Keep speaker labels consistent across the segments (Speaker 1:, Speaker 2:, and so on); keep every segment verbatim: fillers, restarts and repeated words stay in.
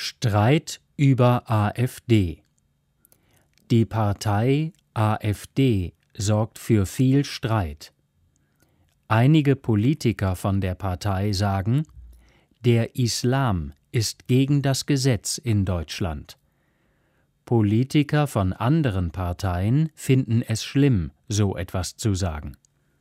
Speaker 1: Streit über AfD. Die Partei AfD sorgt für viel Streit. Einige Politiker von der Partei sagen, der Islam ist gegen das Gesetz in Deutschland. Politiker von anderen Parteien finden es schlimm, so etwas zu sagen.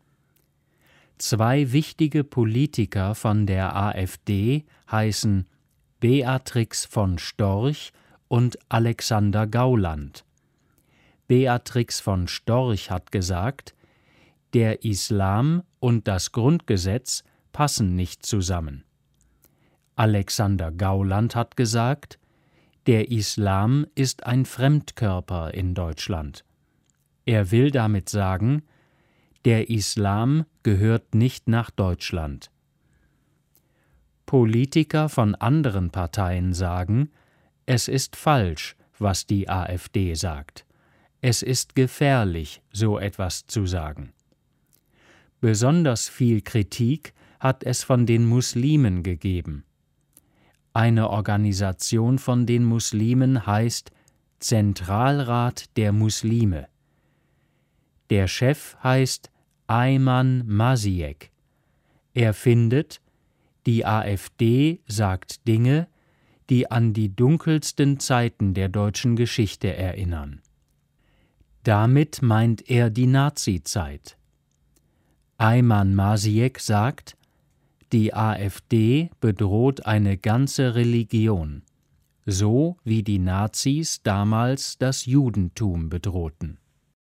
Speaker 1: Zwei wichtige Politiker von der AfD heißen Beatrix von Storch und Alexander Gauland. Beatrix von Storch hat gesagt, der Islam und das Grundgesetz passen nicht zusammen. Alexander Gauland hat gesagt, der Islam ist ein Fremdkörper in Deutschland. Er will damit sagen, der Islam gehört nicht nach Deutschland. Politiker von anderen Parteien sagen, es ist falsch, was die AfD sagt. Es ist gefährlich, so etwas zu sagen. Besonders viel Kritik hat es von den Muslimen gegeben. Eine Organisation von den Muslimen heißt Zentralrat der Muslime. Der Chef heißt Ayman Masiek. Er findet, die AfD sagt Dinge, die an die dunkelsten Zeiten der deutschen Geschichte erinnern. Damit meint er die Nazizeit. Ayman Masiek sagt, die AfD bedroht eine ganze Religion, so wie die Nazis damals das Judentum bedrohten.